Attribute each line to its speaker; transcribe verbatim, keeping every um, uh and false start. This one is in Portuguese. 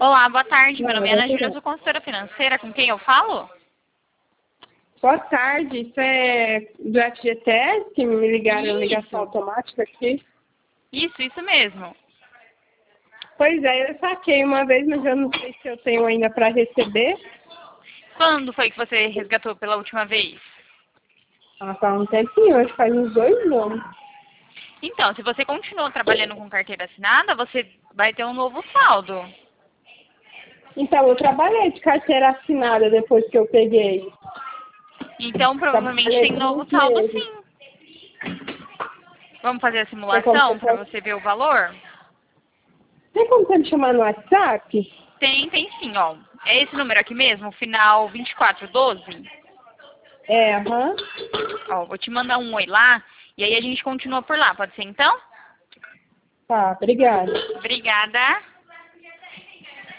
Speaker 1: Olá, boa tarde. Meu
Speaker 2: Não,
Speaker 1: nome é Ana
Speaker 2: agora
Speaker 1: Júlia,
Speaker 2: tá
Speaker 1: sou consultora financeira. Com quem eu falo?
Speaker 2: Boa tarde, isso é do F G T S que me ligaram ligação
Speaker 1: Isso,
Speaker 2: automática aqui?
Speaker 1: isso, isso mesmo.
Speaker 2: Pois é, eu saquei uma vez, mas eu não sei se eu tenho ainda para receber.
Speaker 1: Quando foi que você resgatou pela última vez?
Speaker 2: Ah, faz um tempinho, acho que faz uns dois anos.
Speaker 1: Então, se você continuou trabalhando com carteira assinada, você vai ter um novo saldo.
Speaker 2: Então, eu trabalhei de carteira assinada depois que eu peguei.
Speaker 1: Então, provavelmente
Speaker 2: Trabalhei
Speaker 1: tem
Speaker 2: por
Speaker 1: novo
Speaker 2: uns
Speaker 1: saldo
Speaker 2: meses.
Speaker 1: sim. Vamos fazer a
Speaker 2: Tem como
Speaker 1: simulação para
Speaker 2: você,
Speaker 1: você ver o valor?
Speaker 2: tem como você me chamar no WhatsApp?
Speaker 1: Tem, tem sim, ó. É esse número aqui mesmo, final vinte e quatro doze?
Speaker 2: É, aham.
Speaker 1: Ó, vou te mandar um oi lá e aí a gente continua por lá, pode ser então?
Speaker 2: Tá, obrigada.
Speaker 1: Obrigada.